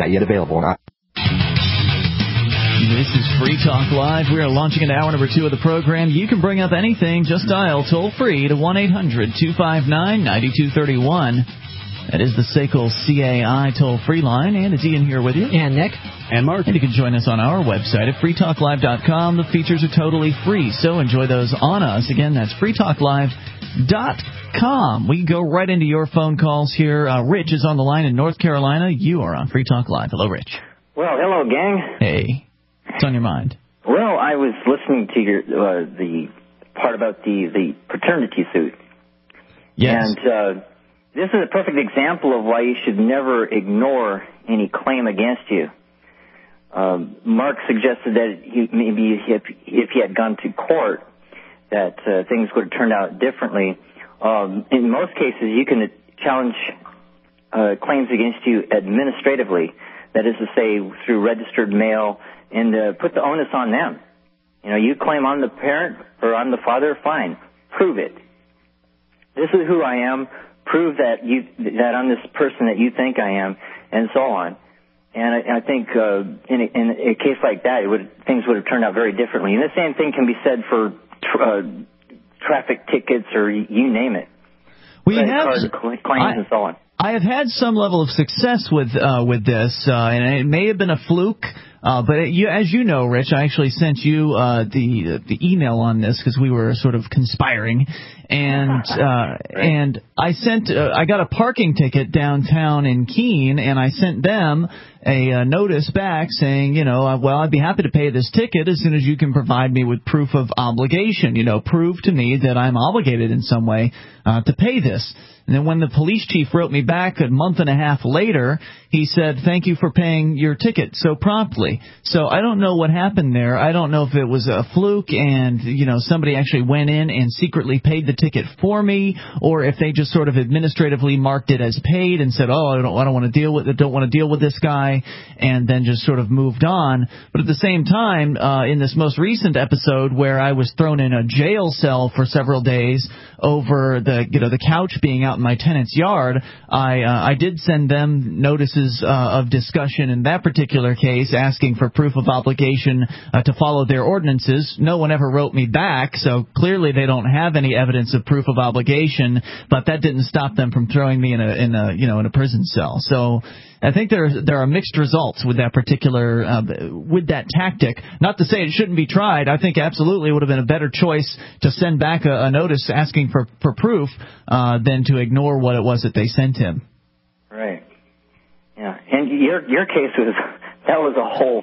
Not yet available. This is Free Talk Live. We are launching into hour number 2 of the program. You can bring up anything. Just dial toll-free to 1-800-259-9231. That is the SACL CAI toll-free line. And it's Ian here with you. And Nick. And Mark. And you can join us on our website at freetalklive.com. The features are totally free, so enjoy those on us. Again, that's freetalklive.com. We go right into your phone calls here. Rich is on the line in North Carolina. You are on Free Talk Live. Hello, Rich. Well, hello, gang. Hey. What's on your mind? Well, I was listening to your the part about the paternity suit. Yes. And this is a perfect example of why you should never ignore any claim against you. Mark suggested that maybe if he had gone to court, that things would have turned out differently. In most cases, you can challenge claims against you administratively. That is to say, through registered mail, and put the onus on them. You know, you claim I'm the parent or I'm the father, fine. Prove it. This is who I am. Prove that I'm this person that you think I am, and so on. And I think in a case like that, things would have turned out very differently. And the same thing can be said for traffic tickets or you name it. We have claims and so on. I have had some level of success with this, and it may have been a fluke. But as you know, Rich, I actually sent you the email on this because we were sort of conspiring, and and I got a parking ticket downtown in Keene, and I sent them a notice back saying, well, I'd be happy to pay this ticket as soon as you can provide me with proof of obligation. Prove to me that I'm obligated in some way to pay this. And then when the police chief wrote me back a month and a half later, he said, thank you for paying your ticket so promptly. So I don't know what happened there. I don't know if it was a fluke and, somebody actually went in and secretly paid the ticket for me, or if they just sort of administratively marked it as paid and said, I don't want to deal with this guy, and then just sort of moved on. But at the same time, in this most recent episode where I was thrown in a jail cell for several days over the couch being out in my tenant's yard, I did send them notices of discussion in that particular case, asking for proof of obligation to follow their ordinances. No one ever wrote me back, so clearly they don't have any evidence of proof of obligation. But that didn't stop them from throwing me in a prison cell. So I think there are mixed results with that particular with that tactic. Not to say it shouldn't be tried. I think absolutely it would have been a better choice to send back a notice asking for proof than to ignore what it was that they sent him. Right. Yeah. And your case was a whole.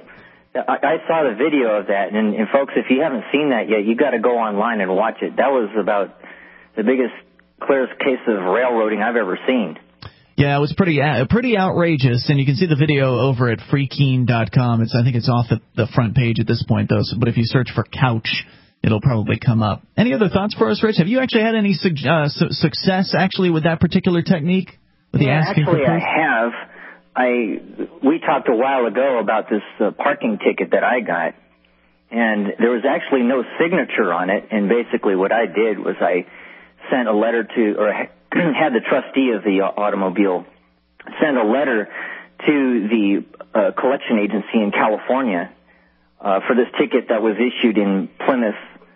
I saw the video of that, and folks, if you haven't seen that yet, you got to go online and watch it. That was about the biggest, clearest case of railroading I've ever seen. Yeah, it was pretty outrageous, and you can see the video over at freekeen.com. I think it's off the front page at this point, though. But if you search for couch, it'll probably come up. Any other thoughts for us, Rich? Have you actually had any success actually with that particular technique? With the asking for proof? I have. We talked a while ago about this parking ticket that I got, and there was actually no signature on it. And basically, what I did was I sent a letter had the trustee of the automobile send a letter to the collection agency in California for this ticket that was issued in Plymouth,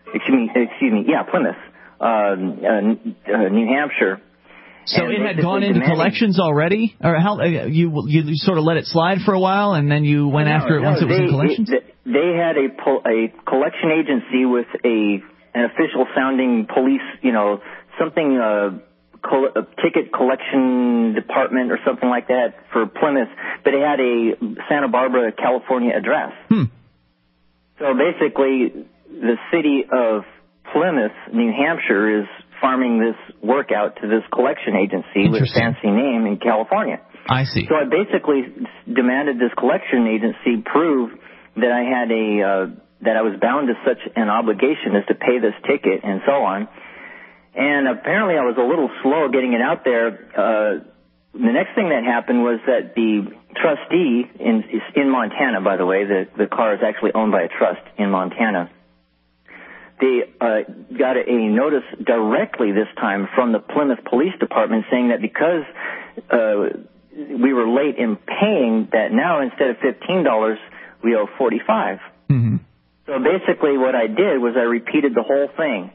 New Hampshire. So it had gone into collections already, or how you sort of let it slide for a while, and then you went after it once it was in collections? They had a collection agency with an official sounding police, something. A ticket collection department or something like that for Plymouth, but it had a Santa Barbara, California address. So basically, the city of Plymouth, New Hampshire, is farming this work out to this collection agency with a fancy name in California. I see. So I basically demanded this collection agency prove that I had that I was bound to such an obligation as to pay this ticket and so on. And apparently I was a little slow getting it out there. The next thing that happened was that the trustee in Montana, by the way, the car is actually owned by a trust in Montana. They got a notice directly this time from the Plymouth Police Department saying that because we were late in paying, that now instead of $15, we owe $45. Mm-hmm. So basically what I did was I repeated the whole thing,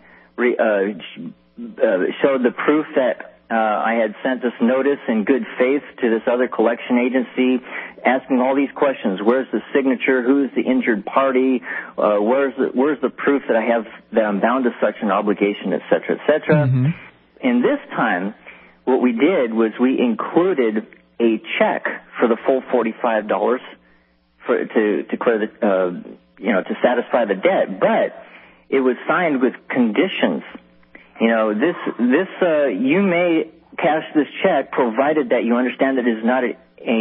showed the proof that I had sent this notice in good faith to this other collection agency, asking all these questions. Where's the signature? Who's the injured party? Where's the proof that I have that I'm bound to such an obligation, et cetera, et cetera. Mm-hmm. And this time, what we did was we included a check for the full $45 to clear the to satisfy the debt, but it was signed with conditions. You may cash this check provided that you understand that it is not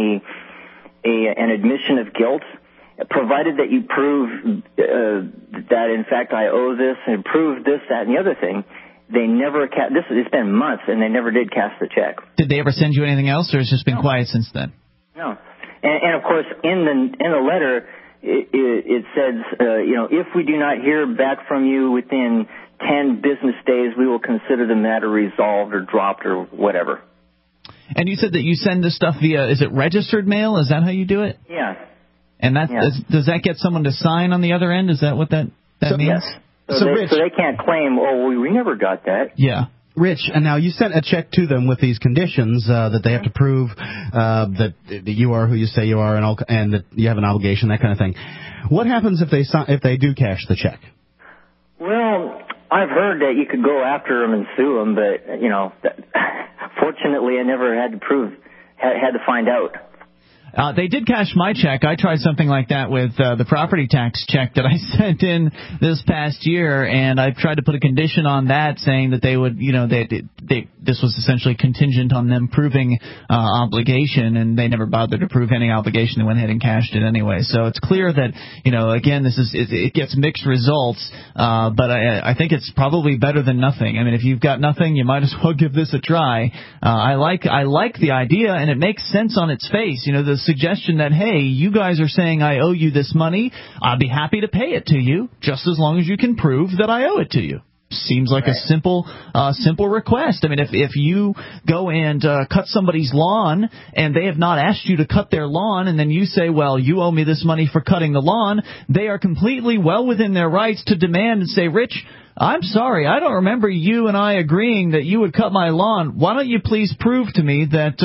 an admission of guilt, provided that you prove that in fact I owe this, and prove this, that, and the other thing. They never it's been months, and they never did cash the check. Did they ever send you anything else, or has it just been quiet since then? No. And of course, in the letter, it says, if we do not hear back from you within 10 business days, we will consider the matter resolved or dropped or whatever. And you said that you send this stuff via, is it registered mail? Is that how you do it? Yeah. And does that get someone to sign on the other end? Is that what that means? Yes. So they can't claim, we never got that. Yeah. Rich, and now you sent a check to them with these conditions that they have to prove that you are who you say you are, and that you have an obligation, that kind of thing. What happens if they do cash the check? Well, I've heard that you could go after them and sue them, but fortunately, I never had to find out. They did cash my check. I tried something like that with the property tax check that I sent in this past year, and I tried to put a condition on that saying that they would, this was essentially contingent on them proving obligation, and they never bothered to prove any obligation. They went ahead and cashed it anyway. So it's clear that, again, it gets mixed results, but I think it's probably better than nothing. I mean, if you've got nothing, you might as well give this a try. I like the idea, and it makes sense on its face. The suggestion that, hey, you guys are saying I owe you this money, I'll be happy to pay it to you, just as long as you can prove that I owe it to you. Seems like a simple request. I mean, if you go and cut somebody's lawn and they have not asked you to cut their lawn, and then you say, well, you owe me this money for cutting the lawn, they are completely well within their rights to demand and say, Rich, I'm sorry, I don't remember you and I agreeing that you would cut my lawn. Why don't you please prove to me that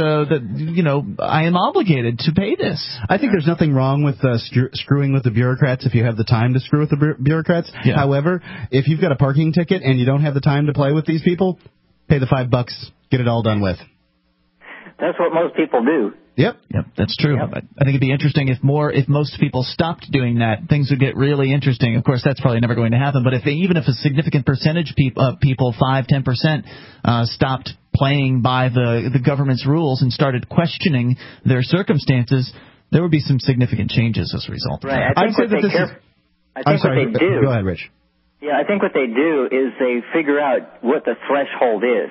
I am obligated to pay this? I think there's nothing wrong with screwing with the bureaucrats if you have the time to screw with the bureaucrats. Yeah. However, if you've got a parking ticket and you don't have the time to play with these people, pay the $5, get it all done with. That's what most people do. Yep, that's true. Yep. I think it'd be interesting if most people stopped doing that, things would get really interesting. Of course, that's probably never going to happen. But even if a significant percentage of people, 5-10%, stopped playing by the government's rules and started questioning their circumstances, there would be some significant changes as a result. Right. I think what they do. Go ahead, Rich. Yeah, I think what they do is they figure out what the threshold is.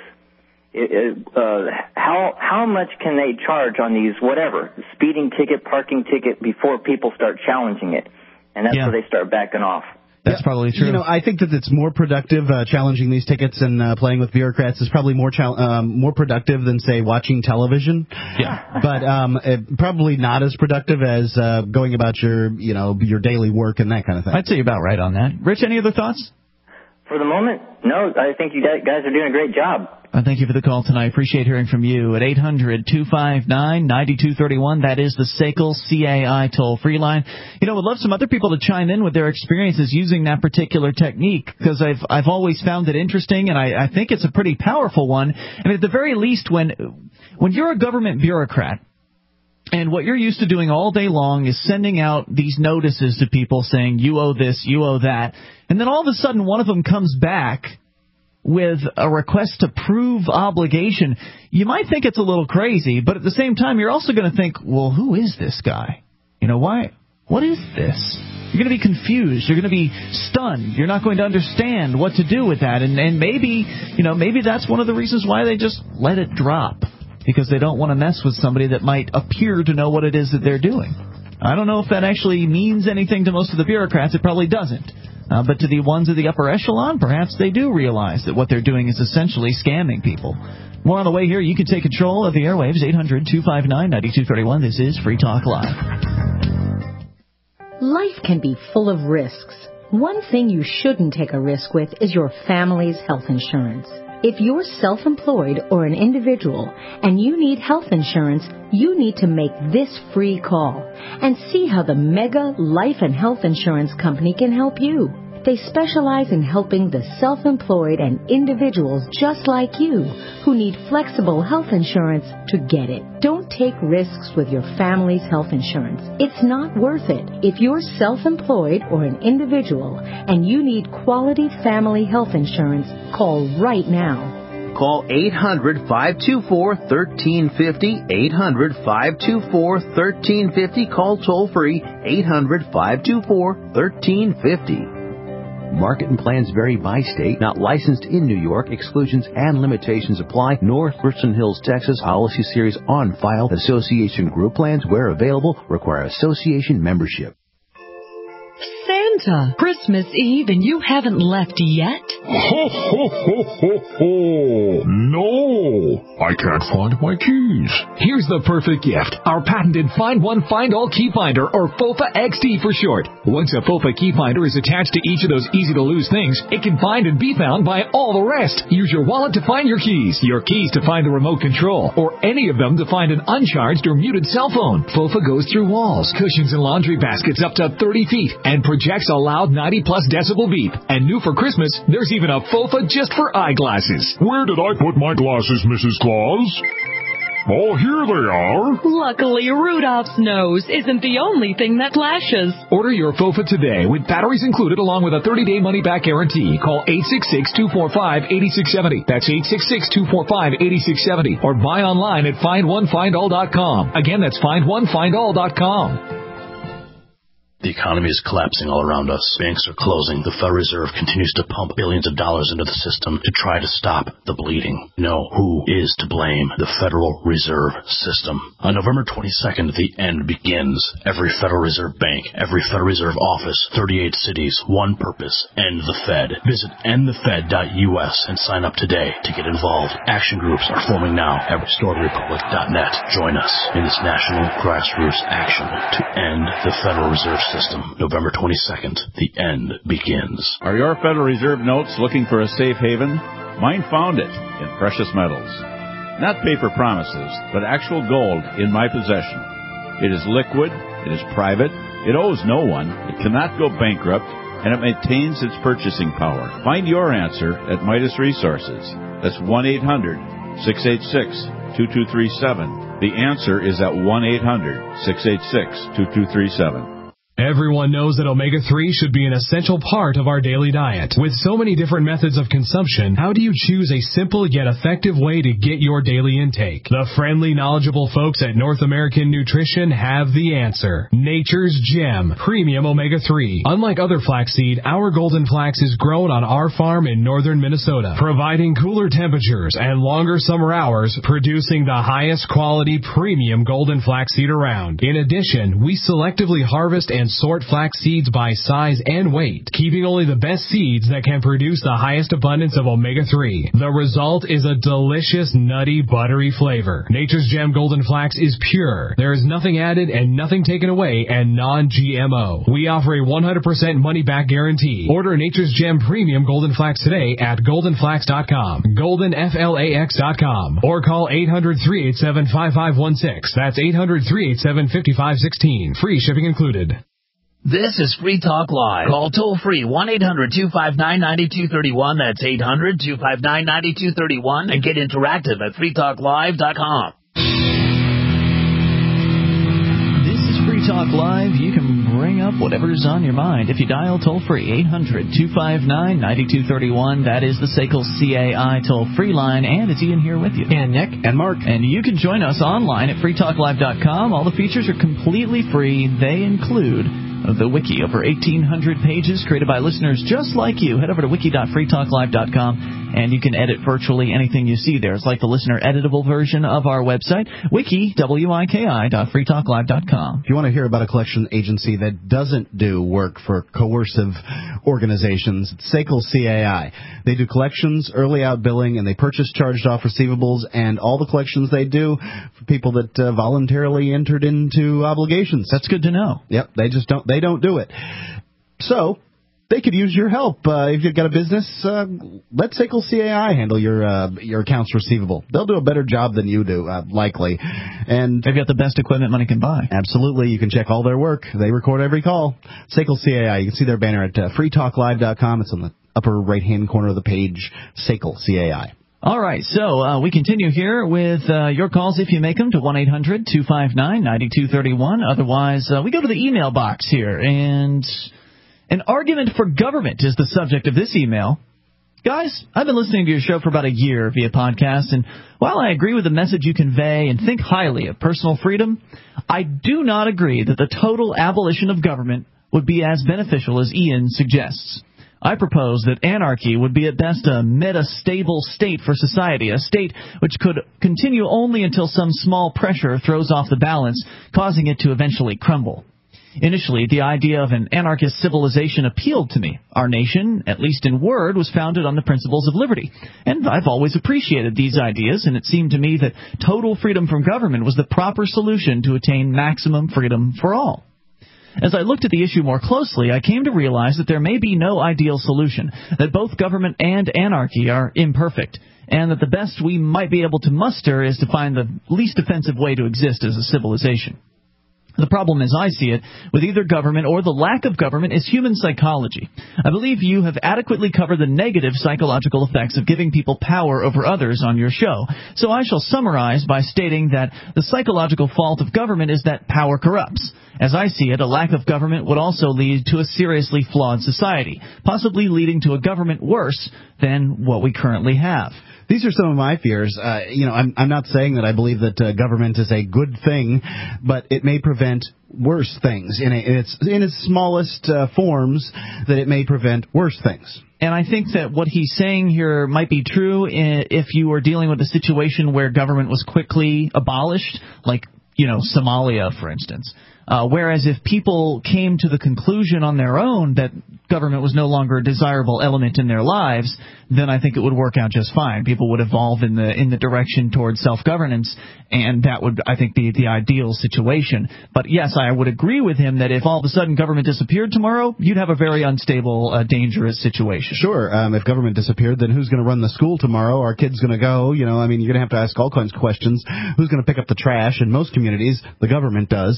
How much can they charge on these speeding ticket, parking ticket before people start challenging it, and that's where they start backing off. That's probably true. I think that it's more productive challenging these tickets and playing with bureaucrats is probably more productive than, say, watching television. Yeah. But probably not as productive as going about your daily work and that kind of thing. I'd say you're about right on that. Rich, any other thoughts? For the moment, no. I think you guys are doing a great job. Thank you for the call tonight. Appreciate hearing from you at 800-259-9231. That is the SACL CAI toll-free line. Would love some other people to chime in with their experiences using that particular technique, because I've always found it interesting, and I think it's a pretty powerful one. I mean, at the very least, when you're a government bureaucrat, and what you're used to doing all day long is sending out these notices to people saying, you owe this, you owe that, and then all of a sudden one of them comes back with a request to prove obligation, you might think it's a little crazy, but at the same time, you're also going to think, well, who is this guy? Why? What is this? You're going to be confused. You're going to be stunned. You're not going to understand what to do with that, and maybe that's one of the reasons why they just let it drop, because they don't want to mess with somebody that might appear to know what it is that they're doing. I don't know if that actually means anything to most of the bureaucrats. It probably doesn't. But to the ones of the upper echelon, perhaps they do realize that what they're doing is essentially scamming people. More on the way here. You can take control of the airwaves. 800-259-9231. This is Free Talk Live. Life can be full of risks. One thing you shouldn't take a risk with is your family's health insurance. If you're self-employed or an individual and you need health insurance, you need to make this free call and see how the Mega Life and Health Insurance Company can help you. They specialize in helping the self-employed and individuals just like you who need flexible health insurance to get it. Don't take risks with your family's health insurance. It's not worth it. If you're self-employed or an individual and you need quality family health insurance, call right now. Call 800-524-1350, 800-524-1350. Call toll-free, 800-524-1350. Market and plans vary by state. Not licensed in New York. Exclusions and limitations apply. North Richland Hills, Texas. Policy series on file. Association group plans, where available, require association membership. Santa, Christmas Eve and you haven't left yet? Ho, ho, ho, ho, ho. No, I can't find my keys. Here's the perfect gift. Our patented Find One, Find All Key Finder, or FOFA XT for short. Once a FOFA key finder is attached to each of those easy-to-lose things, it can find and be found by all the rest. Use your wallet to find your keys to find the remote control, or any of them to find an uncharged or muted cell phone. FOFA goes through walls, cushions, and laundry baskets up to 30 feet and projects a loud 90-plus decibel beep. And new for Christmas, there's even a FOFA just for eyeglasses. Where did I put my glasses, Mrs. Claus? Oh, here they are. Luckily, Rudolph's nose isn't the only thing that flashes. Order your FOFA today with batteries included along with a 30-day money-back guarantee. Call 866-245-8670. That's 866-245-8670. Or buy online at FindOneFindAll.com. Again, that's FindOneFindAll.com. The economy is collapsing all around us. Banks are closing. The Federal Reserve continues to pump billions of dollars into the system to try to stop the bleeding. No, who is to blame? The Federal Reserve System. On November 22nd, the end begins. Every Federal Reserve bank, every Federal Reserve office, 38 cities, one purpose, end the Fed. Visit endthefed.us and sign up today to get involved. Action groups are forming now at restoretherepublic.net. Join us in this national grassroots action to end the Federal Reserve System. November 22nd, the end begins. Are your Federal Reserve notes looking for a safe haven? Mine found it in precious metals. Not paper promises, but actual gold in my possession. It is liquid, it is private, it owes no one, it cannot go bankrupt, and it maintains its purchasing power. Find your answer at Midas Resources. That's 1-800-686-2237. The answer is at 1-800-686-2237. Everyone knows that omega-3 should be an essential part of our daily diet. With so many different methods of consumption, how do you choose a simple yet effective way to get your daily intake? The friendly, knowledgeable folks at North American Nutrition have the answer. Nature's Gem Premium Omega-3. Unlike other flaxseed, our golden flax is grown on our farm in northern Minnesota, providing cooler temperatures and longer summer hours, producing the highest quality premium golden flaxseed around. In addition, we selectively harvest and sort flax seeds by size and weight, keeping only the best seeds that can produce the highest abundance of omega-3. The result is a delicious, nutty, buttery flavor. Nature's Gem Golden Flax is pure. There is nothing added and nothing taken away, and non-GMO. We offer a 100% money-back guarantee. Order Nature's Gem Premium Golden Flax today at goldenflax.com, goldenflax.com, or call 800-387-5516. That's 800-387-5516. Free shipping included. This is Free Talk Live. Call toll-free 1-800-259-9231. That's 800-259-9231. And get interactive at freetalklive.com. This is Free Talk Live. You can bring up whatever's on your mind if you dial toll-free 800-259-9231. That is the SACL CAI toll-free line. And it's Ian here with you. And Nick. And Mark. And you can join us online at freetalklive.com. All the features are completely free. They include the wiki, over 1,800 pages created by listeners just like you. Head over to wiki.freetalklive.com and you can edit virtually anything you see there. It's like the listener editable version of our website, wiki.freetalklive.com. If you want to hear about a collection agency that doesn't do work for coercive organizations, it's SACL CAI. They do collections, early out billing, and they purchase charged-off receivables, and all the collections they do for people that voluntarily entered into obligations. That's good to know. Yep, they don't do it. So they could use your help. If you've got a business, let SACL CAI handle your accounts receivable. They'll do a better job than you do, likely. And they've got the best equipment money can buy. Absolutely. You can check all their work. They record every call. SACL CAI. You can see their banner at freetalklive.com. It's on the upper right-hand corner of the page, SACL CAI. All right, so we continue here with your calls if you make them to 1-800-259-9231. Otherwise, we go to the email box here, and an argument for government is the subject of this email. Guys, I've been listening to your show for about a year via podcast, and while I agree with the message you convey and think highly of personal freedom, I do not agree that the total abolition of government would be as beneficial as Ian suggests. I propose that anarchy would be at best a meta-stable state for society, a state which could continue only until some small pressure throws off the balance, causing it to eventually crumble. Initially, the idea of an anarchist civilization appealed to me. Our nation, at least in word, was founded on the principles of liberty. And I've always appreciated these ideas, and it seemed to me that total freedom from government was the proper solution to attain maximum freedom for all. As I looked at the issue more closely, I came to realize that there may be no ideal solution, that both government and anarchy are imperfect, and that the best we might be able to muster is to find the least offensive way to exist as a civilization. The problem, as I see it, with either government or the lack of government is human psychology. I believe you have adequately covered the negative psychological effects of giving people power over others on your show, so I shall summarize by stating that the psychological fault of government is that power corrupts. As I see it, a lack of government would also lead to a seriously flawed society, possibly leading to a government worse than what we currently have. These are some of my fears. I'm not saying that I believe that government is a good thing, but it may prevent worse things in its smallest forms. That it may prevent worse things. And I think that what he's saying here might be true if you were dealing with a situation where government was quickly abolished, like Somalia, for instance. Whereas if people came to the conclusion on their own that government was no longer a desirable element in their lives, then I think it would work out just fine. People would evolve in the direction towards self-governance, and that would, I think, be the ideal situation. But yes, I would agree with him that if all of a sudden government disappeared tomorrow, you'd have a very unstable, dangerous situation. Sure. If government disappeared, then who's going to run the school tomorrow? Are kids going to go? You're going to have to ask all kinds of questions. Who's going to pick up the trash? In most communities, the government does.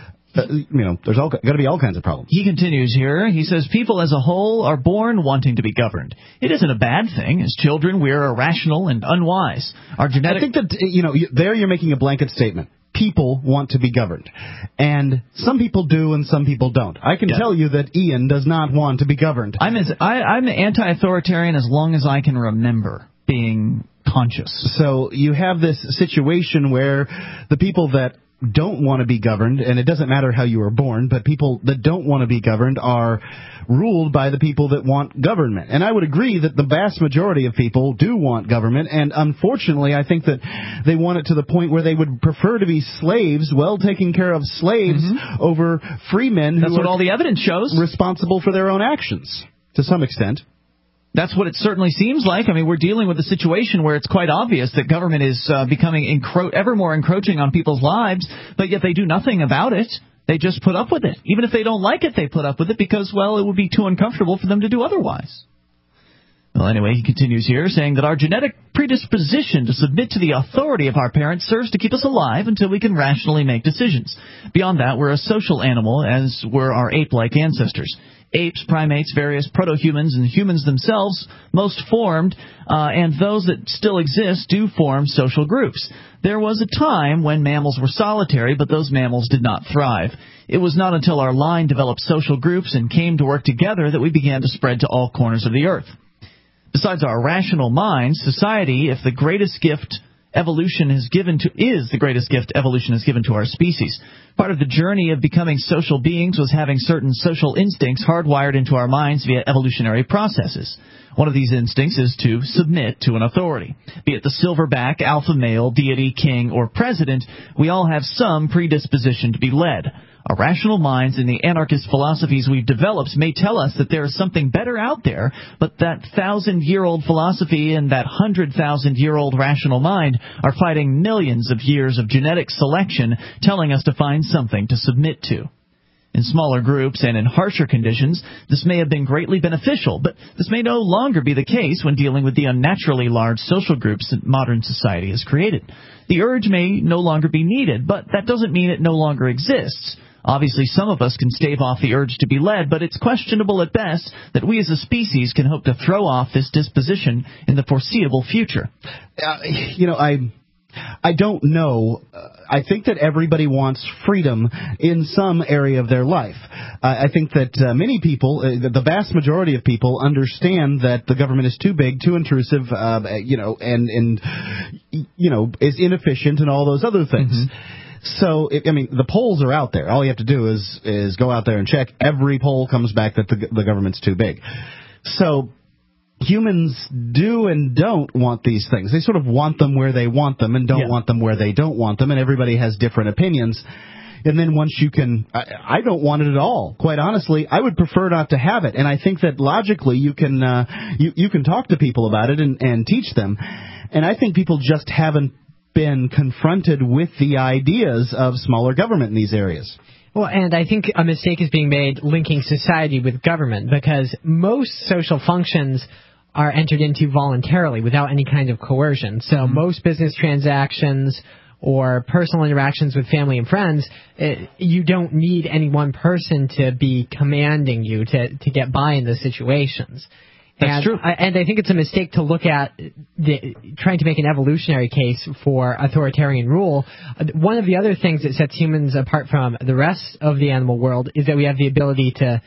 There's got to be all kinds of problems. He continues here. He says, people as a whole are born wanting to be governed. It isn't a bad thing. As children, we are irrational and unwise. Our genetic... I think that, there you're making a blanket statement. People want to be governed. And some people do and some people don't. I can tell you that Ian does not want to be governed. I'm anti-authoritarian as long as I can remember being conscious. So you have this situation where the people that don't want to be governed, and it doesn't matter how you were born, but people that don't want to be governed are ruled by the people that want government. And I would agree that the vast majority of people do want government, and unfortunately I think that they want it to the point where they would prefer to be slaves, well taken care of slaves, over free men who That's what all the evidence shows. Responsible for their own actions, to some extent. That's what it certainly seems like. I mean, we're dealing with a situation where it's quite obvious that government is becoming ever more encroaching on people's lives, but yet they do nothing about it. They just put up with it. Even if they don't like it, they put up with it because, well, it would be too uncomfortable for them to do otherwise. Well, anyway, he continues here, saying that our genetic predisposition to submit to the authority of our parents serves to keep us alive until we can rationally make decisions. Beyond that, we're a social animal, as were our ape-like ancestors. Apes, primates, various proto-humans, and humans themselves most formed, and those that still exist do form social groups. There was a time when mammals were solitary, but those mammals did not thrive. It was not until our line developed social groups and came to work together that we began to spread to all corners of the earth. Besides our rational minds, society, if the greatest gift is the greatest gift evolution has given to our species. Part of the journey of becoming social beings was having certain social instincts hardwired into our minds via evolutionary processes. One of these instincts is to submit to an authority. Be it the silverback, alpha male, deity, king, or president, we all have some predisposition to be led. Our rational minds and the anarchist philosophies we've developed may tell us that there is something better out there, but that 1,000-year-old philosophy and that 100,000-year-old rational mind are fighting millions of years of genetic selection, telling us to find something to submit to. In smaller groups and in harsher conditions, this may have been greatly beneficial, but this may no longer be the case when dealing with the unnaturally large social groups that modern society has created. The urge may no longer be needed, but that doesn't mean it no longer exists. Obviously, some of us can stave off the urge to be led, but it's questionable at best that we as a species can hope to throw off this disposition in the foreseeable future. I don't know. I think that everybody wants freedom in some area of their life. I think that many people, the vast majority of people, understand that the government is too big, too intrusive, and is inefficient and all those other things. Mm-hmm. So, the polls are out there. All you have to do is go out there and check. Every poll comes back that the government's too big. So humans do and don't want these things. They sort of want them where they want them and don't want them where they don't want them, and everybody has different opinions. And then once you can, I don't want it at all. Quite honestly, I would prefer not to have it. And I think that logically you can you can talk to people about it and teach them. And I think people just haven't been confronted with the ideas of smaller government in these areas. Well, and I think a mistake is being made linking society with government, because most social functions are entered into voluntarily without any kind of coercion. So most business transactions or personal interactions with family and friends, you don't need any one person to be commanding you to get by in those situations. That's true. And I think it's a mistake to look at trying to make an evolutionary case for authoritarian rule. One of the other things that sets humans apart from the rest of the animal world is that we have the ability to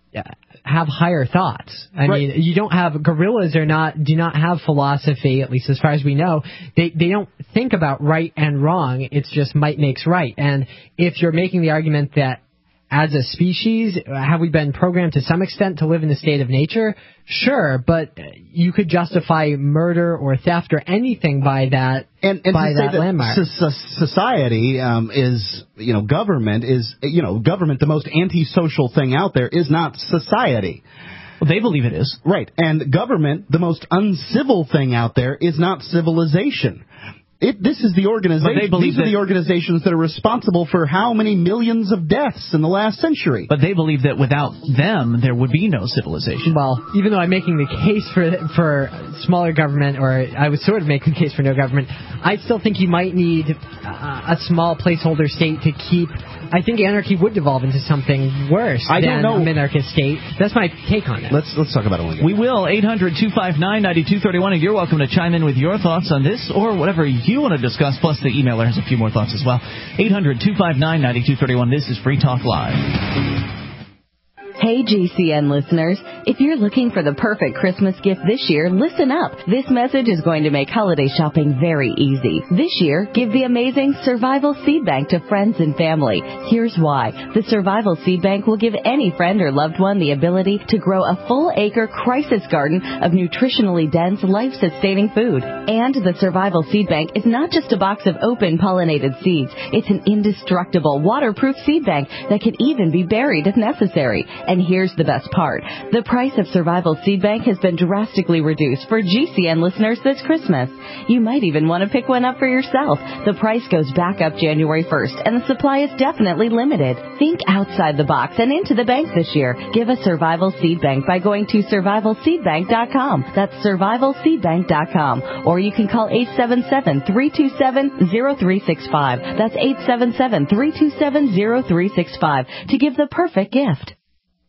have higher thoughts. I mean, you don't have gorillas do not have philosophy, at least as far as we know. They don't think about right and wrong. It's just might makes right. And if you're making the argument that as a species, have we been programmed to some extent to live in the state of nature? Sure, but you could justify murder or theft or anything by that landmark. Society is, government is, government, the most antisocial thing out there is not society. Well, they believe it is. Right, and government, the most uncivil thing out there is not civilization. This is the organization. These are the organizations that are responsible for how many millions of deaths in the last century. But they believe that without them, there would be no civilization. Well, even though I'm making the case for smaller government, or I was sort of making the case for no government, I still think you might need a small placeholder state to keep. I think anarchy would devolve into something worse than a minarchist state. That's my take on it. Let's talk about it one again. We will. 800-259-9231, and you're welcome to chime in with your thoughts on this or whatever you want to discuss. Plus, the emailer has a few more thoughts as well. 800-259-9231. This is Free Talk Live. Hey GCN listeners, if you're looking for the perfect Christmas gift this year, listen up. This message is going to make holiday shopping very easy. This year, give the amazing Survival Seed Bank to friends and family. Here's why. The Survival Seed Bank will give any friend or loved one the ability to grow a full-acre crisis garden of nutritionally dense, life-sustaining food. And the Survival Seed Bank is not just a box of open pollinated seeds. It's an indestructible, waterproof seed bank that can even be buried if necessary. And here's the best part. The price of Survival Seed Bank has been drastically reduced for GCN listeners this Christmas. You might even want to pick one up for yourself. The price goes back up January 1st, and the supply is definitely limited. Think outside the box and into the bank this year. Give a Survival Seed Bank by going to survivalseedbank.com. That's survivalseedbank.com. Or you can call 877-327-0365. That's 877-327-0365 to give the perfect gift.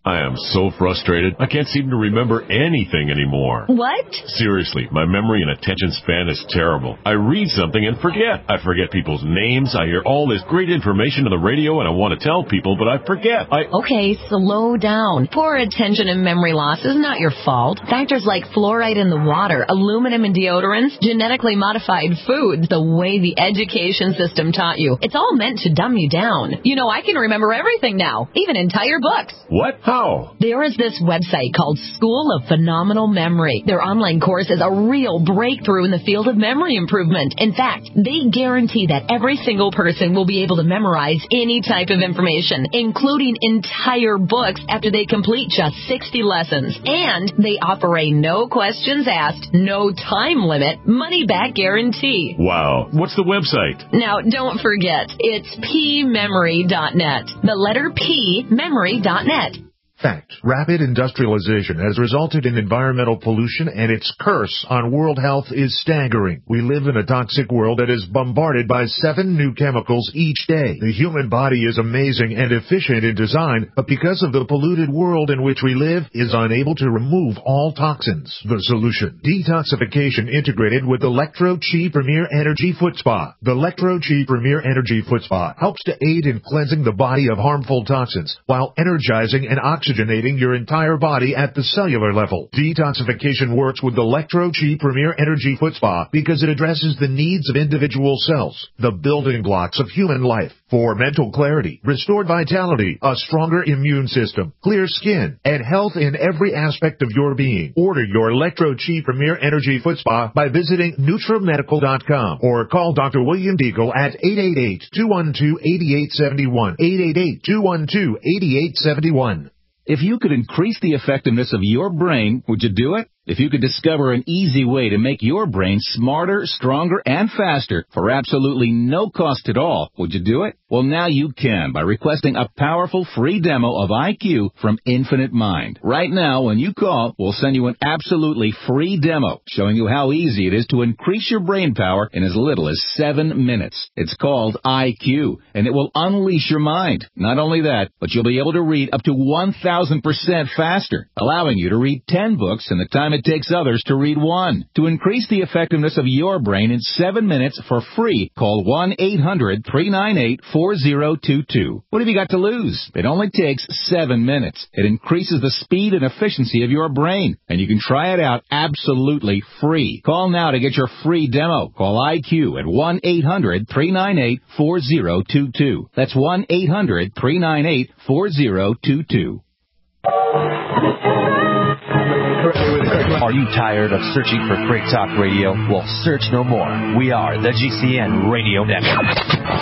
I am so frustrated. I can't seem to remember anything anymore. What? Seriously, my memory and attention span is terrible. I read something and forget. I forget people's names. I hear all this great information on the radio and I want to tell people, but I forget. Okay, slow down. Poor attention and memory loss is not your fault. Factors like fluoride in the water, aluminum in deodorants, genetically modified foods, the way the education system taught you. It's all meant to dumb you down. You know, I can remember everything now, even entire books. What? How? There is this website called School of Phenomenal Memory. Their online course is a real breakthrough in the field of memory improvement. In fact, they guarantee that every single person will be able to memorize any type of information, including entire books, after they complete just 60 lessons. And they offer a no questions asked, no time limit, money-back guarantee. Wow. What's the website? Now, don't forget, it's pmemory.net. The letter P, memory.net. Fact. Rapid industrialization has resulted in environmental pollution, and its curse on world health is staggering. We live in a toxic world that is bombarded by 7 new chemicals each day. The human body is amazing and efficient in design, but because of the polluted world in which we live, is unable to remove all toxins. The solution: detoxification integrated with Electro-Chi Premier Energy Foot Spa. The Electro-Chi Premier Energy Foot Spa helps to aid in cleansing the body of harmful toxins while energizing and oxygenating your entire body at the cellular level. Detoxification works with Electro-Chi Premier Energy Foot Spa because it addresses the needs of individual cells, the building blocks of human life, for mental clarity, restored vitality, a stronger immune system, clear skin, and health in every aspect of your being. Order your Electro-Chi Premier Energy Foot Spa by visiting NutraMedical.com or call Dr. William Deagle at 888-212-8871, 888-212-8871. If you could increase the effectiveness of your brain, would you do it? If you could discover an easy way to make your brain smarter, stronger, and faster for absolutely no cost at all, would you do it? Well, now you can by requesting a powerful free demo of IQ from Infinite Mind. Right now, when you call, we'll send you an absolutely free demo showing you how easy it is to increase your brain power in as little as 7 minutes. It's called IQ, and it will unleash your mind. Not only that, but you'll be able to read up to 1,000% faster, allowing you to read 10 books in the time it takes others to read 1. To increase the effectiveness of your brain in 7 minutes for free, call 1-800-398-4022. What have you got to lose? It only takes 7 minutes. It increases the speed and efficiency of your brain, and you can try it out absolutely free. Call now to get your free demo. Call IQ at 1-800-398-4022. That's 1-800-398-4022. Are you tired of searching for Free Talk Radio? Well, search no more. We are the GCN Radio Network.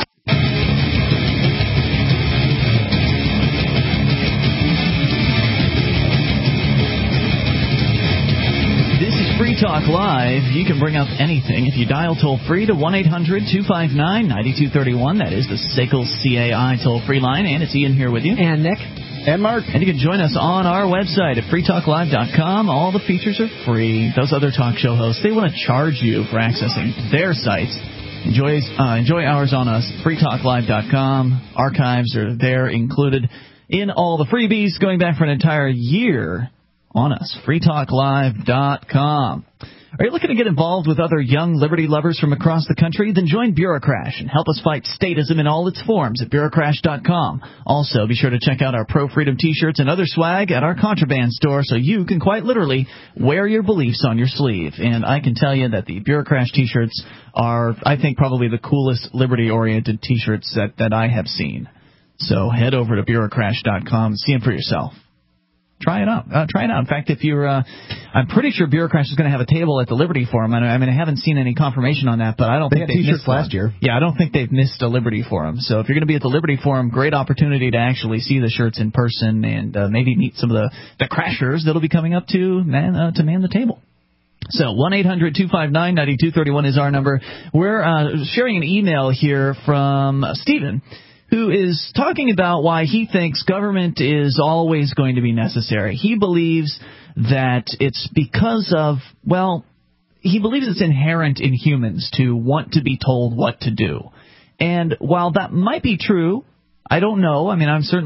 This is Free Talk Live. You can bring up anything if you dial toll-free to 1-800-259-9231. That is the SACL CAI toll-free line. And it's Ian here with you. And Nick. And Mark. And you can join us on our website at freetalklive.com. All the features are free. Those other talk show hosts, they want to charge you for accessing their sites. Enjoy ours on us, freetalklive.com. Archives are there included in all the freebies going back for an entire year on us, freetalklive.com. Are you looking to get involved with other young liberty lovers from across the country? Then join Bureaucrash and help us fight statism in all its forms at Bureaucrash.com. Also, be sure to check out our pro-freedom T-shirts and other swag at our contraband store so you can quite literally wear your beliefs on your sleeve. And I can tell you that the Bureaucrash T-shirts are, I think, probably the coolest liberty-oriented T-shirts that I have seen. So head over to Bureaucrash.com and see them for yourself. Try it out. In fact, if you're, I'm pretty sure Bureaucrash is going to have a table at the Liberty Forum. I mean, I haven't seen any confirmation on that, but I don't think they've missed last year. Yeah, I don't think they've missed a Liberty Forum. So if you're going to be at the Liberty Forum, great opportunity to actually see the shirts in person and maybe meet some of the crashers that'll be coming up to man the table. So 1-800-259-9231 is our number. We're sharing an email here from Stephen, who is talking about why he thinks government is always going to be necessary. He believes that it's because of, well, he believes it's inherent in humans to want to be told what to do. And while that might be true, I don't know. I mean,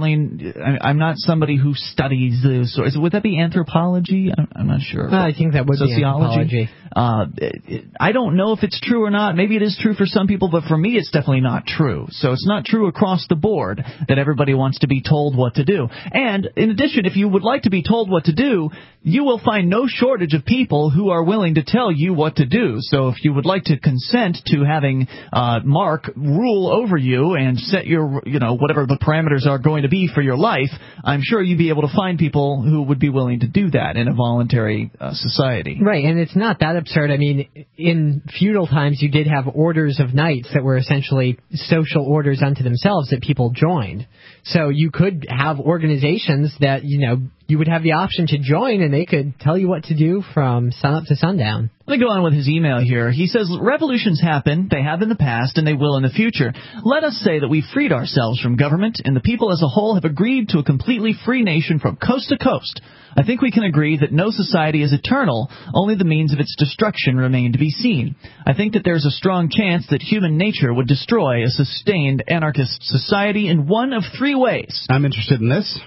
I'm not somebody who studies those sorts. Would that be anthropology? I'm not sure. I think that would sociology. be anthropology. I don't know if it's true or not. Maybe it is true for some people, but for me, it's definitely not true. So it's not true across the board that everybody wants to be told what to do. And in addition, if you would like to be told what to do, you will find no shortage of people who are willing to tell you what to do. So if you would like to consent to having Mark rule over you and set your, whatever the parameters are going to be for your life, I'm sure you'd be able to find people who would be willing to do that in a voluntary society. Right, and it's not that absurd. I mean, in feudal times, you did have orders of knights that were essentially social orders unto themselves that people joined. So you could have organizations that, you would have the option to join, and they could tell you what to do from sunup to sundown. Let me go on with his email here. He says, revolutions happen, they have in the past, and they will in the future. Let us say that we freed ourselves from government, and the people as a whole have agreed to a completely free nation from coast to coast. I think we can agree that no society is eternal, only the means of its destruction remain to be seen. I think that there's a strong chance that human nature would destroy a sustained anarchist society in one of three ways. I'm interested in this.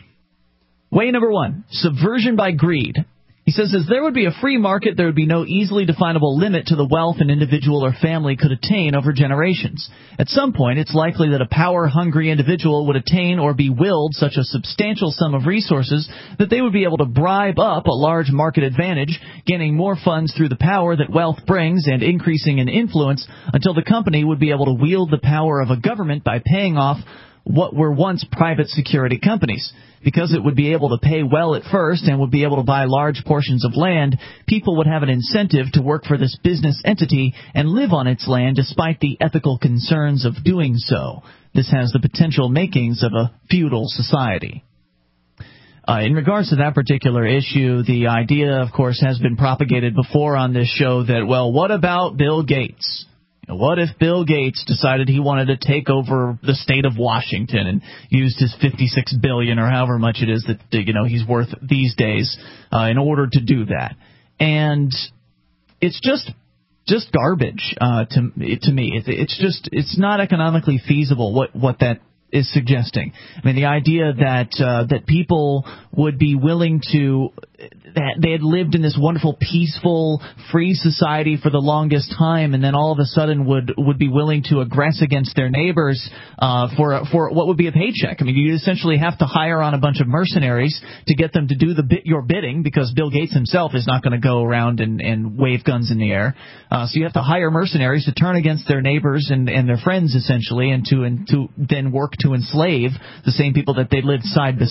Way number one, subversion by greed. He says, as there would be a free market, there would be no easily definable limit to the wealth an individual or family could attain over generations. At some point, it's likely that a power-hungry individual would attain or be willed such a substantial sum of resources that they would be able to bribe up a large market advantage, gaining more funds through the power that wealth brings and increasing in influence until the company would be able to wield the power of a government by paying off what were once private security companies. Because it would be able to pay well at first and would be able to buy large portions of land, people would have an incentive to work for this business entity and live on its land despite the ethical concerns of doing so. This has the potential makings of a feudal society. In regards to that particular issue, the idea, of course, has been propagated before on this show that, well, what about Bill Gates? What if Bill Gates decided he wanted to take over the state of Washington and used his $56 billion or however much it is that he's worth these days in order to do that? And it's just garbage to me. It's not economically feasible what that is suggesting. I mean, the idea that people would be willing to, that they had lived in this wonderful, peaceful, free society for the longest time, and then all of a sudden would be willing to aggress against their neighbors for what would be a paycheck. I mean, you essentially have to hire on a bunch of mercenaries to get them to do your bidding, because Bill Gates himself is not going to go around and wave guns in the air. So you have to hire mercenaries to turn against their neighbors and their friends, essentially, and to then work to enslave the same people that they lived side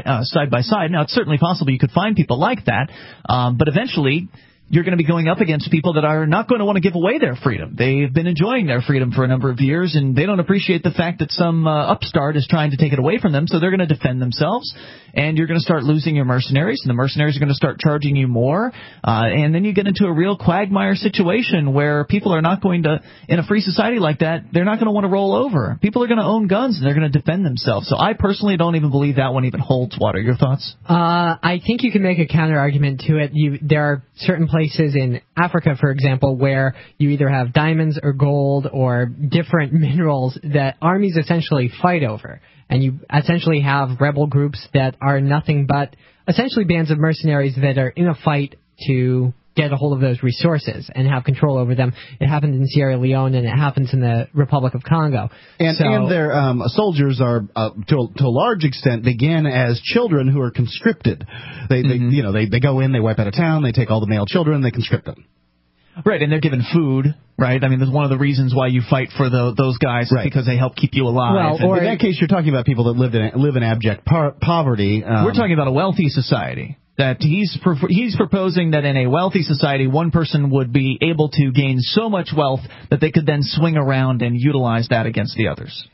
by side. Now, it's certainly possible you could find people like that, but eventually you're going to be going up against people that are not going to want to give away their freedom. They've been enjoying their freedom for a number of years, and they don't appreciate the fact that some upstart is trying to take it away from them, so they're going to defend themselves, and you're going to start losing your mercenaries, and the mercenaries are going to start charging you more, and then you get into a real quagmire situation where people are not going to, in a free society like that, they're not going to want to roll over. People are going to own guns, and they're going to defend themselves. So I personally don't even believe that one even holds water. Your thoughts? I think you can make a counter-argument to it. There are certain places in Africa, for example, where you either have diamonds or gold or different minerals that armies essentially fight over. And you essentially have rebel groups that are nothing but essentially bands of mercenaries that are in a fight to get a hold of those resources and have control over them. It happened in Sierra Leone, and it happens in the Republic of Congo. And their soldiers are, to a large extent, begin as children who are conscripted. They go in, they wipe out a town, they take all the male children, they conscript them. Right, and they're given food, right? I mean, that's one of the reasons why you fight for those guys, right, because they help keep you alive. Well, in that case, you're talking about people that live in abject poverty. We're talking about a wealthy society. That he's proposing that in a wealthy society, one person would be able to gain so much wealth that they could then swing around and utilize that against the others.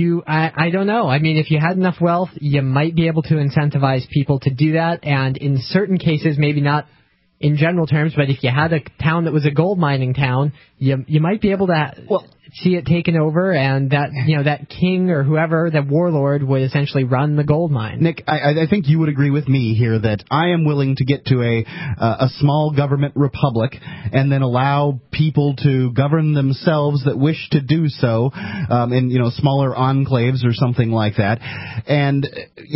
I don't know. I mean, if you had enough wealth, you might be able to incentivize people to do that, and in certain cases, maybe not in general terms, but if you had a town that was a gold mining town, you might be able to see it taken over, and that that king or whoever, that warlord, would essentially run the gold mine. Nick, I think you would agree with me here that I am willing to get to a small government republic and then allow people to govern themselves that wish to do so in smaller enclaves or something like that. And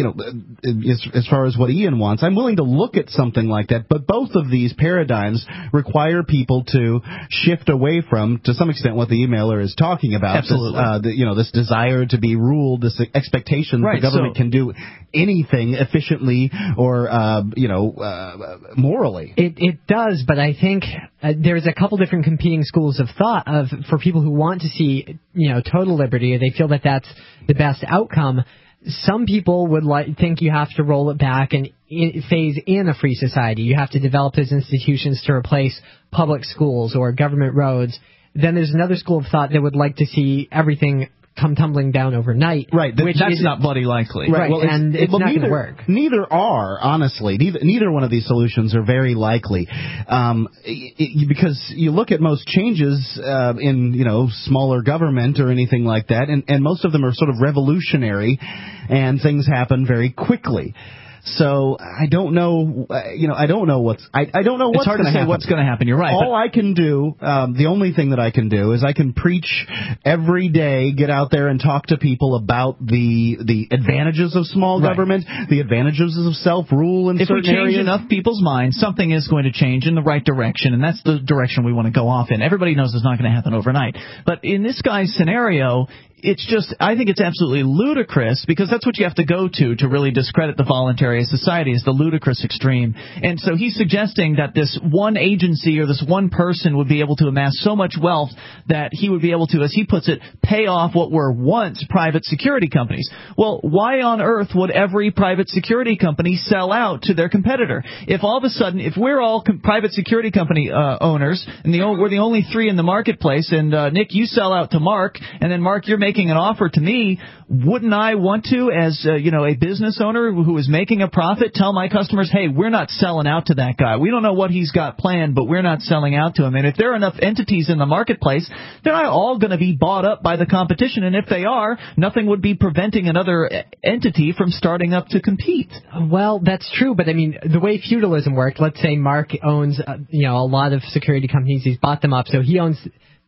as far as what Ian wants, I'm willing to look at something like that. But both of these paradigms require people to shift away from, to some extent, what the emailer is talking about. Absolutely. This desire to be ruled, this expectation that the government can do anything efficiently or morally. It does, but I think there's a couple different competing schools of thought for people who want to see total liberty, or they feel that that's the best outcome. Some people would think you have to roll it back and phase in a free society. You have to develop those institutions to replace public schools or government roads. Then there's another school of thought that would like to see everything come tumbling down overnight. Right, that's not bloody likely. Right, well, and it's not going to work. Neither are, honestly. Neither one of these solutions are very likely. Because you look at most changes in, smaller government or anything like that, and most of them are sort of revolutionary, and things happen very quickly. So I don't know. I don't know what's going to happen. It's hard to say what's going to happen. You're right. All I can do, the only thing that I can do, is I can preach every day, get out there and talk to people about the advantages of small government, the advantages of self-rule in certain areas. If we change enough people's minds, something is going to change in the right direction, and that's the direction we want to go off in. Everybody knows it's not going to happen overnight. But in this guy's scenario, I think it's absolutely ludicrous, because that's what you have to go to really discredit the voluntary society, is the ludicrous extreme. And so he's suggesting that this one agency or this one person would be able to amass so much wealth that he would be able to, as he puts it, pay off what were once private security companies. Well, why on earth would every private security company sell out to their competitor? If all of a sudden, if we're all private security company owners, and we're the only three in the marketplace, and Nick, you sell out to Mark, and then Mark, you're making an offer to me, wouldn't I want to, as a business owner who is making a profit, tell my customers, hey, we're not selling out to that guy. We don't know what he's got planned, but we're not selling out to him. And if there are enough entities in the marketplace, they're not all going to be bought up by the competition. And if they are, nothing would be preventing another entity from starting up to compete. Well, that's true, but I mean, the way feudalism worked, let's say Mark owns a lot of security companies. He's bought them up, so he owns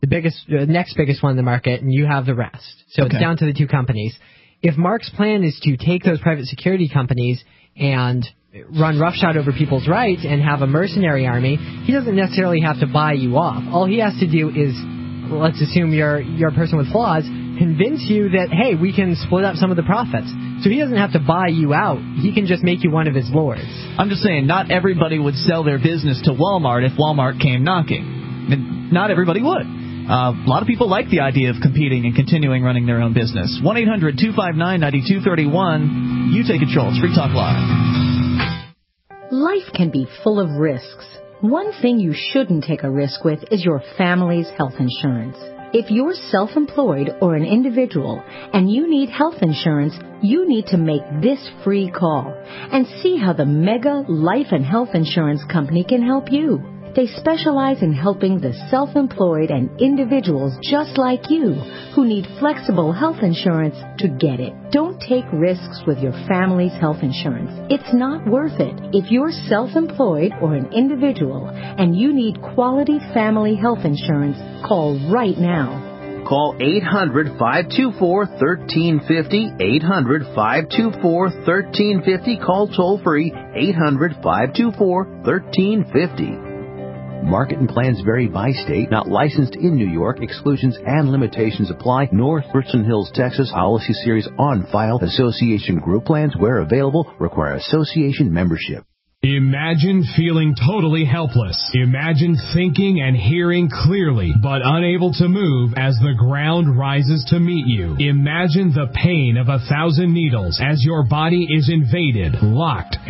the next biggest one in the market, and you have the rest. So It's down to the two companies. If Mark's plan is to take those private security companies and run roughshod over people's rights and have a mercenary army, he doesn't necessarily have to buy you off. All he has to do is, let's assume you're a person with flaws, convince you that, hey, we can split up some of the profits. So he doesn't have to buy you out. He can just make you one of his lords. I'm just saying, not everybody would sell their business to Walmart if Walmart came knocking. Not everybody would. A lot of people like the idea of competing and continuing running their own business. 1-800-259-9231. You take control. It's Free Talk Live. Life can be full of risks. One thing you shouldn't take a risk with is your family's health insurance. If you're self-employed or an individual and you need health insurance, you need to make this free call and see how the Mega Life and Health Insurance Company can help you. They specialize in helping the self-employed and individuals just like you who need flexible health insurance to get it. Don't take risks with your family's health insurance. It's not worth it. If you're self-employed or an individual and you need quality family health insurance, call right now. Call 800-524-1350, 800-524-1350. Call toll-free, 800-524-1350. Market and plans vary by state. Not licensed in New York. Exclusions and limitations apply. North Richland Hills, Texas. Policy series on file. Association group plans, where available, require association membership. Imagine feeling totally helpless. Imagine thinking and hearing clearly, but unable to move as the ground rises to meet you. Imagine the pain of 1,000 needles as your body is invaded, locked,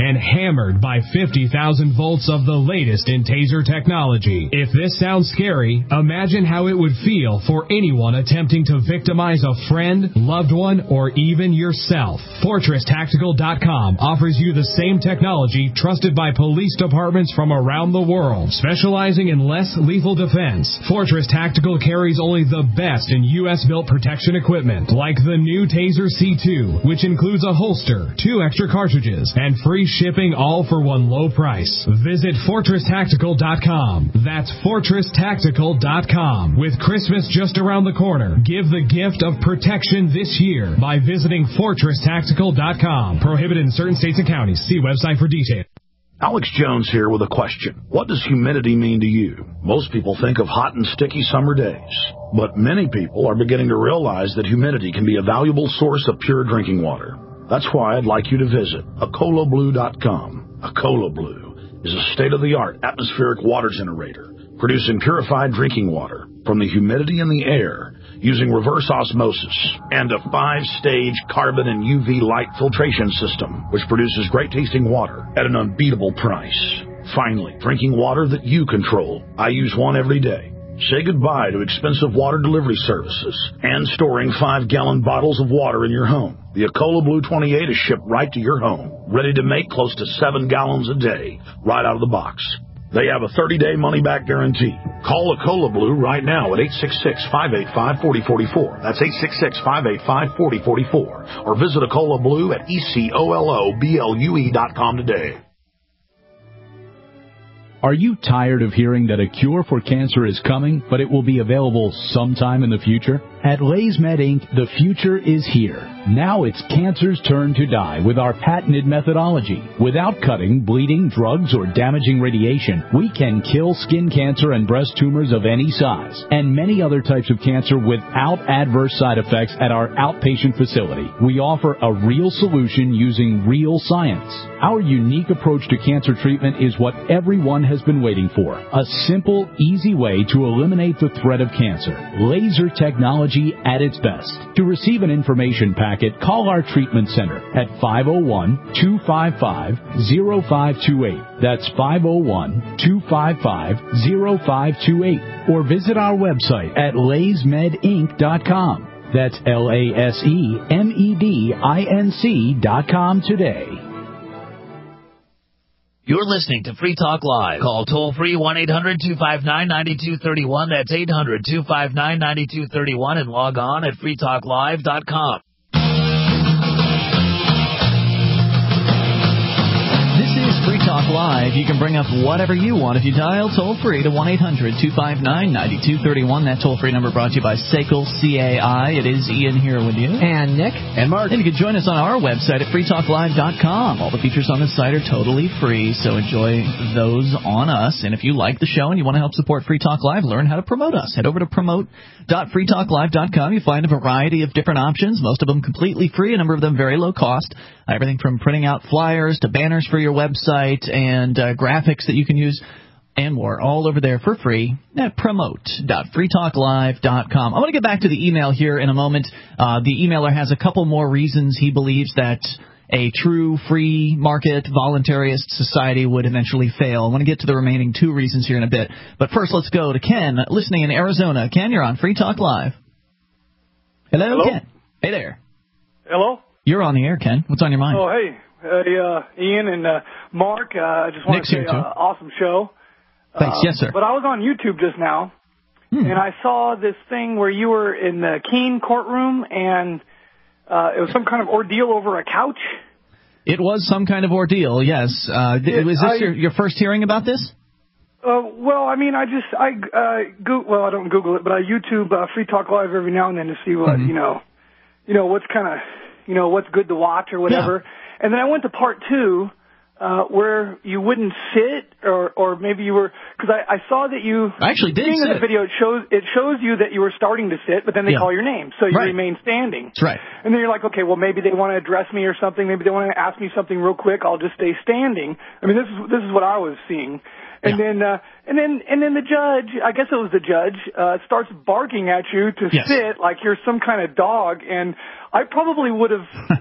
and hammered by 50,000 volts of the latest in taser technology. If this sounds scary, imagine how it would feel for anyone attempting to victimize a friend, loved one, or even yourself. FortressTactical.com offers you the same technology trusted by police departments from around the world. Specializing in less lethal defense, Fortress Tactical carries only the best in U.S.-built protection equipment, like the new Taser C2, which includes a holster, 2 extra cartridges, and free shipping, all for one low price. Visit FortressTactical.com. That's FortressTactical.com. With Christmas just around the corner, give the gift of protection this year by visiting FortressTactical.com. Prohibited in certain states and counties. See website for details. Alex Jones here with a question. What does humidity mean to you? Most people think of hot and sticky summer days, but many people are beginning to realize that humidity can be a valuable source of pure drinking water. That's why I'd like you to visit AcolaBlue.com. Acola Blue is a state-of-the-art atmospheric water generator, producing purified drinking water from the humidity in the air using reverse osmosis and a 5-stage carbon and UV light filtration system, which produces great-tasting water at an unbeatable price. Finally, drinking water that you control. I use one every day. Say goodbye to expensive water delivery services and storing 5-gallon bottles of water in your home. The Acola Blue 28 is shipped right to your home, ready to make close to 7 gallons a day, right out of the box. They have a 30-day money-back guarantee. Call Acola Blue right now at 866-585-4044. That's 866-585-4044. Or visit Acola Blue at ECOLOBLUE.com today. Are you tired of hearing that a cure for cancer is coming, but it will be available sometime in the future? At LaysMed Inc., the future is here. Now it's cancer's turn to die with our patented methodology. Without cutting, bleeding, drugs, or damaging radiation, we can kill skin cancer and breast tumors of any size, and many other types of cancer without adverse side effects at our outpatient facility. We offer a real solution using real science. Our unique approach to cancer treatment is what everyone has been waiting for. A simple, easy way to eliminate the threat of cancer. Laser technology at its best. To receive an information packet, call our treatment center at 501-255-0528. That's 501-255-0528. Or visit our website at LaysMedInc.com. That's LaysMedInc.com today. You're listening to Free Talk Live. Call toll-free 1-800-259-9231. That's 800-259-9231. And log on at freetalklive.com. Free Talk Live. You can bring up whatever you want if you dial toll-free to 1-800-259-9231. That toll-free number brought to you by SACL CAI. It is Ian here with you. And Nick. And Mark. And you can join us on our website at freetalklive.com. All the features on the site are totally free, so enjoy those on us. And if you like the show and you want to help support Free Talk Live, learn how to promote us. Head over to promote.freetalklive.com. You find a variety of different options, most of them completely free, a number of them very low cost. Everything from printing out flyers to banners for your website and graphics that you can use and more, all over there for free at promote.freetalklive.com. I want to get back to the email here in a moment. The emailer has a couple more reasons he believes that a true free market voluntarist society would eventually fail. I want to get to the remaining 2 reasons here in a bit. But first, let's go to Ken, listening in Arizona. Ken, you're on Free Talk Live. Hello? Ken. Hey there. Hello? You're on the air, Ken. What's on your mind? Oh, hey. Ian and Mark, I just want to say awesome show. Thanks. Yes, sir. But I was on YouTube just now, and I saw this thing where you were in the Keene courtroom, and it was some kind of ordeal over a couch. It was some kind of ordeal, yes. Was this your first hearing about this? Well, I mean, I don't Google it, but I YouTube Free Talk Live every now and then to see what, what's kind of, what's good to watch or whatever. Yeah. And then I went to part 2, where you wouldn't sit, or maybe you were, because I saw that you actually did sit. In the video, it shows you that you were starting to sit, but then they call your name, so you remain standing. That's right. And then you're like, okay, well, maybe they want to address me or something. Maybe they want to ask me something real quick. I'll just stay standing. I mean, this is what I was seeing. And then the judge, I guess it was the judge, starts barking at you to sit like you're some kind of dog. And I probably would have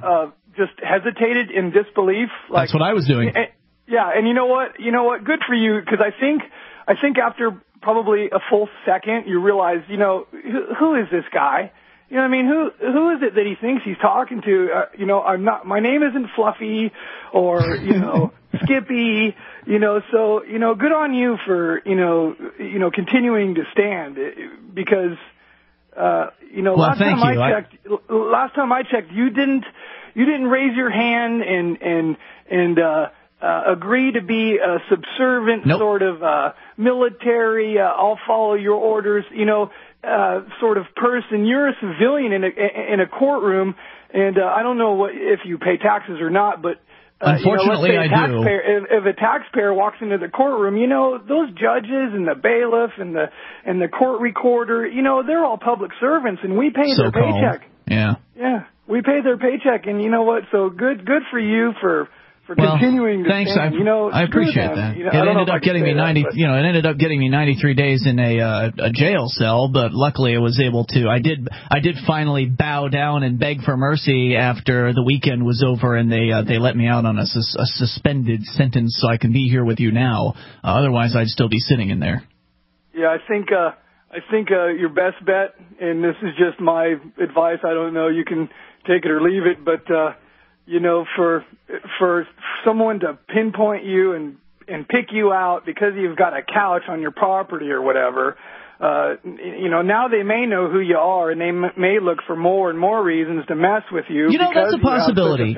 just hesitated in disbelief. Like, that's what I was doing. And you know what? Good for you, because I think after probably a full second, you realize, who is this guy? You know what I mean? Who is it that he thinks he's talking to? My name isn't Fluffy or, Skippy, so, good on you for, continuing to stand, because, last time I checked, you didn't raise your hand and agree to be a subservient sort of, military, I'll follow your orders, sort of person. You're a civilian in a courtroom, and I don't know if you pay taxes or not, but unfortunately, I do. If a taxpayer walks into the courtroom, those judges and the bailiff and the court recorder, they're all public servants, and we pay their paycheck. Yeah, we pay their paycheck, and you know what? So good for you for continuing to thanks. stand. I appreciate that. It ended up getting me 90. It ended up getting me 93 days in a jail cell, but luckily I was able to. I did finally bow down and beg for mercy after the weekend was over, and they let me out on a suspended sentence, so I can be here with you now. Otherwise, I'd still be sitting in there. Yeah, I think your best bet, and this is just my advice. I don't know. You can take it or leave it, but. For someone to pinpoint you and pick you out because you've got a couch on your property or whatever, now they may know who you are, and they may look for more and more reasons to mess with you. That's a possibility.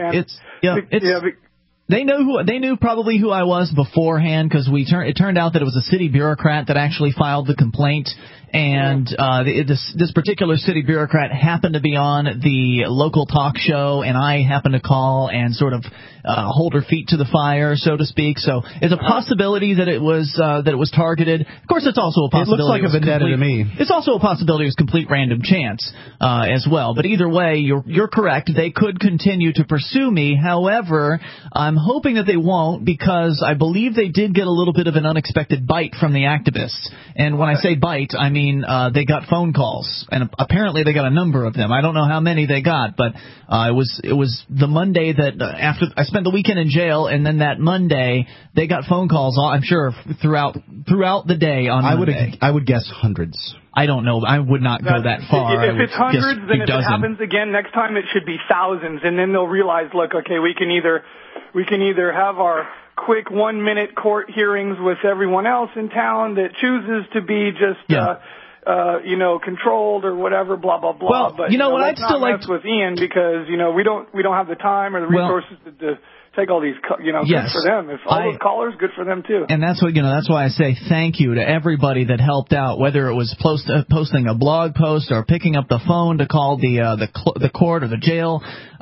They knew probably who I was beforehand, because it turned out that it was a city bureaucrat that actually filed the complaint. And this particular city bureaucrat happened to be on the local talk show, and I happened to call and sort of hold her feet to the fire, so to speak. So it's a possibility that it was targeted. Of course, it's also a possibility. It looks like a vendetta to me. It's also a possibility it was complete random chance as well. But either way, you're correct. They could continue to pursue me. However, I'm hoping that they won't, because I believe they did get a little bit of an unexpected bite from the activists. And when I say bite, I mean they got phone calls, and apparently they got a number of them. I don't know how many they got, but it was the Monday that after I spent the weekend in jail, and then that Monday they got phone calls. I'm sure throughout the day on Monday. I would guess hundreds. I don't know. I would not go that far. If it's hundreds, then if it happens again next time, it should be thousands, and then they'll realize, look, okay, we can either have our quick 1-minute court hearings with everyone else in town that chooses to be just controlled or whatever, blah blah blah. Well, but what I'd still still like mess with Ian, because we don't have the time or the resources to take all these, yes. Good for them. If all those callers, good for them too. And that's why I say thank you to everybody that helped out, whether it was posting a blog post or picking up the phone to call the court or the jail,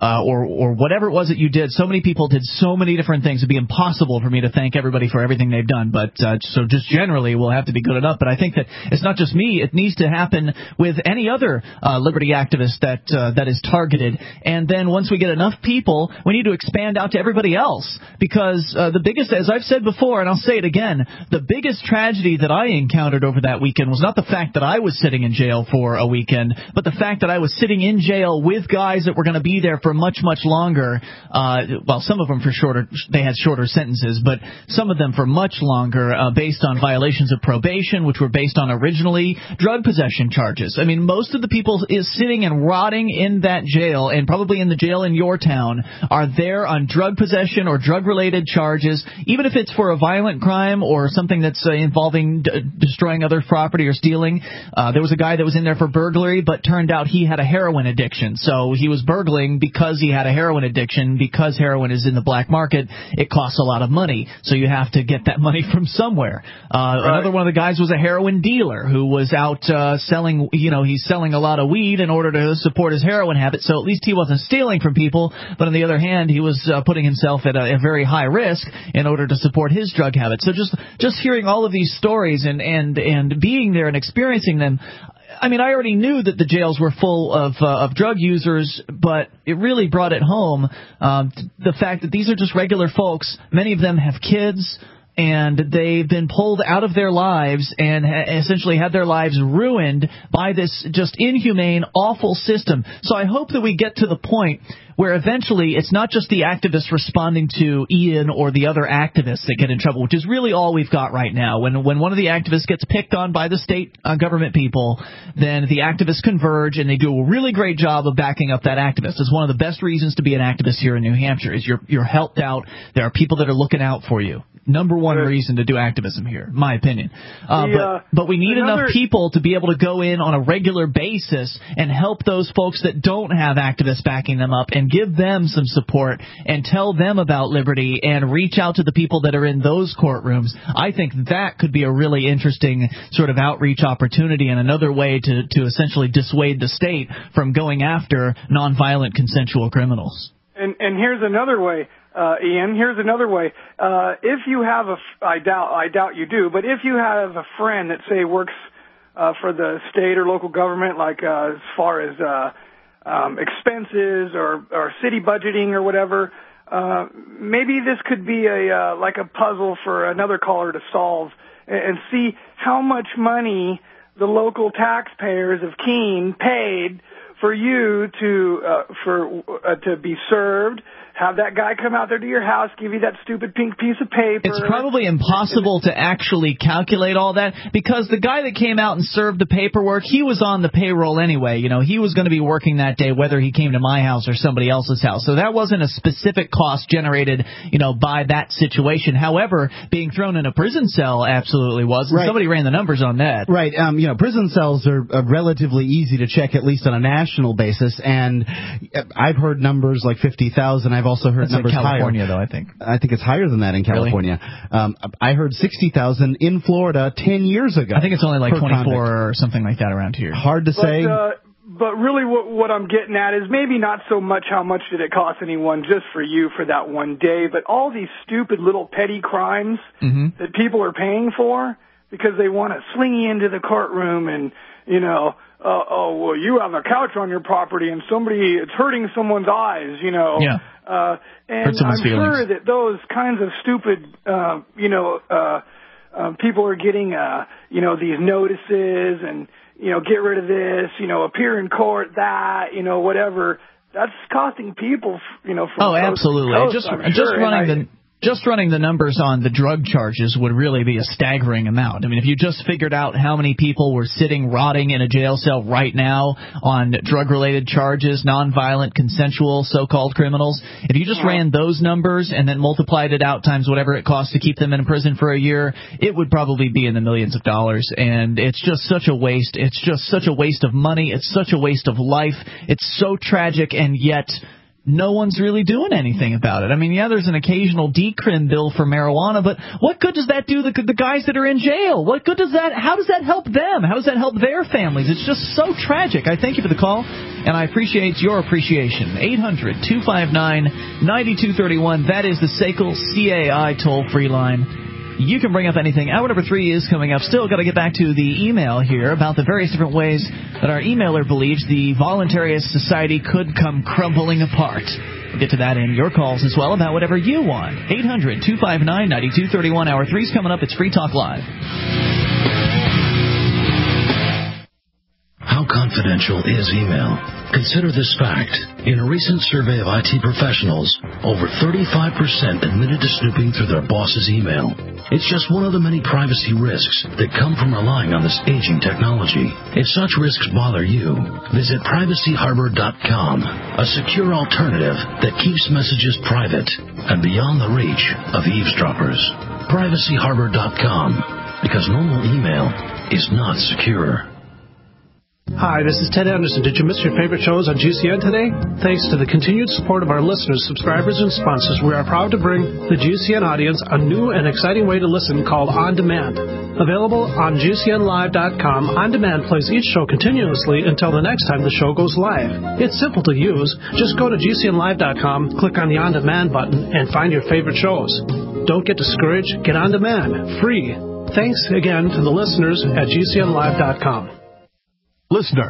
or whatever it was that you did. So many people did so many different things. It'd be impossible for me to thank everybody for everything they've done. But so just generally, we'll have to be good enough. But I think that it's not just me. It needs to happen with any other liberty activist that is targeted. And then once we get enough people, we need to expand out to everybody else, because the biggest, as I've said before, and I'll say it again, the biggest tragedy that I encountered over that weekend was not the fact that I was sitting in jail for a weekend, but the fact that I was sitting in jail with guys that were going to be there for much, much longer. Well, some of them for shorter, they had shorter sentences, but some of them for much longer, based on violations of probation, which were based on originally drug possession charges. I mean, most of the people is sitting and rotting in that jail, and probably in the jail in your town, are there on drug possession or drug-related charges, even if it's for a violent crime or something that's involving destroying other property or stealing. There was a guy that was in there for burglary, but turned out he had a heroin addiction. So he was burgling because he had a heroin addiction. Because heroin is in the black market, it costs a lot of money. So you have to get that money from somewhere. Another one of the guys was a heroin dealer who was out selling, he's selling a lot of weed in order to support his heroin habit. So at least he wasn't stealing from people, but on the other hand, he was putting himself at a very high risk in order to support his drug habit. So just hearing all of these stories and being there and experiencing them, I mean, I already knew that the jails were full of drug users, but it really brought it home, the fact that these are just regular folks. Many of them have kids, and they've been pulled out of their lives and essentially had their lives ruined by this just inhumane, awful system. So I hope that we get to the point where eventually it's not just the activists responding to Ian or the other activists that get in trouble, which is really all we've got right now. When one of the activists gets picked on by the state government people, then the activists converge and they do a really great job of backing up that activist. It's one of the best reasons to be an activist here in New Hampshire is you're helped out. There are people that are looking out for you. Number one reason to do activism here, in my opinion. But we need enough people to be able to go in on a regular basis and help those folks that don't have activists backing them up and give them some support and tell them about liberty and reach out to the people that are in those courtrooms. I think that could be a really interesting sort of outreach opportunity and another way to essentially dissuade the state from going after nonviolent consensual criminals. And here's another way. Ian, here's another way. If you have I doubt you do, but if you have a friend that say works for the state or local government, like as far as expenses or city budgeting or whatever, maybe this could be like a puzzle for another caller to solve and see how much money the local taxpayers of Keene paid for you to be served. Have that guy come out there to your house, give you that stupid pink piece of paper. It's probably impossible to actually calculate all that because the guy that came out and served the paperwork, he was on the payroll anyway. You know, he was going to be working that day whether he came to my house or somebody else's house. So that wasn't a specific cost generated, by that situation. However, being thrown in a prison cell absolutely was. Right. Somebody ran the numbers on that. Right. Prison cells are relatively easy to check, at least on a national basis. And I've heard numbers like 50,000. I've also heard numbers higher. California, though, I think. I think it's higher than that in California. Really? I heard 60,000 in Florida 10 years ago. I think it's only like 24 or something like that around here. Hard to say. But really what I'm getting at is maybe not so much how much did it cost anyone just for you for that one day, but all these stupid little petty crimes that people are paying for because they want to sling you into the courtroom and, well, you have a couch on your property and it's hurting someone's eyes, Yeah. And I'm sure that those kinds of stupid, people are getting, these notices and, get rid of this, appear in court, that, whatever. That's costing people, from absolutely. Coast, Just running the numbers on the drug charges would really be a staggering amount. I mean, if you just figured out how many people were sitting rotting in a jail cell right now on drug-related charges, nonviolent, consensual, so-called criminals, if you just ran those numbers and then multiplied it out times whatever it costs to keep them in prison for a year, it would probably be in the millions of dollars. And it's just such a waste. It's just such a waste of money. It's such a waste of life. It's so tragic, and yet no one's really doing anything about it. I mean, there's an occasional decrim bill for marijuana, but what good does that do the guys that are in jail? What good does that? How does that help them? How does that help their families? It's just so tragic. I thank you for the call, and I appreciate your appreciation. 800-259-9231. That is the SACL CAI toll-free line. You can bring up anything. Hour number 3 is coming up. Still got to get back to the email here about the various different ways that our emailer believes the voluntarist society could come crumbling apart. We'll get to that in your calls as well about whatever you want. 800-259-9231. Hour 3's coming up. It's Free Talk Live. How confidential is email? Consider this fact. In a recent survey of IT professionals, over 35% admitted to snooping through their boss's email. It's just one of the many privacy risks that come from relying on this aging technology. If such risks bother you, visit privacyharbor.com, a secure alternative that keeps messages private and beyond the reach of eavesdroppers. Privacyharbor.com, because normal email is not secure. Hi, this is Ted Anderson. Did you miss your favorite shows on GCN today? Thanks to the continued support of our listeners, subscribers, and sponsors, we are proud to bring the GCN audience a new and exciting way to listen called On Demand. Available on GCNlive.com, On Demand plays each show continuously until the next time the show goes live. It's simple to use. Just go to GCNlive.com, click on the On Demand button, and find your favorite shows. Don't get discouraged. Get On Demand. Free. Thanks again to the listeners at GCNlive.com. Listener.